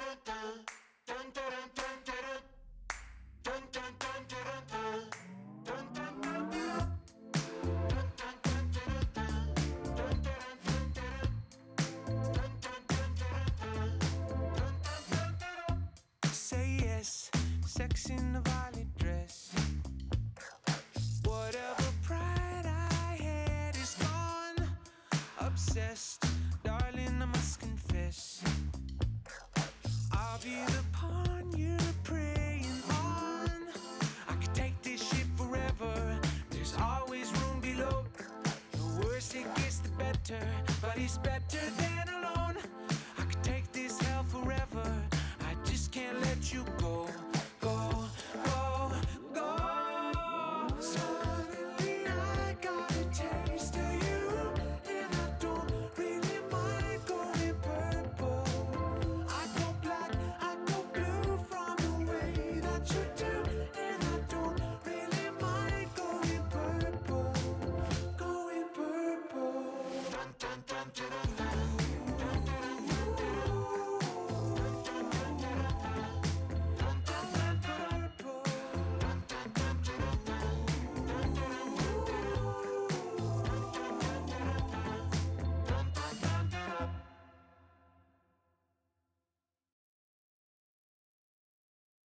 Say yes, sex in a violet dress. Whatever pride I had is gone. Obsessed, darling, I must confess. I'll be the pawn you're preying on. I could take this shit forever. There's always room below. The worse it gets, the better. But it's better than alone. I could take this hell forever. I just can't let you go, go, go, go. Suddenly I got a taste of you, and I don't really mind going purple. I go black, I go blue from the way that you do, and I don't really mind going purple, going purple. Dun, dun, dun, dun, dun.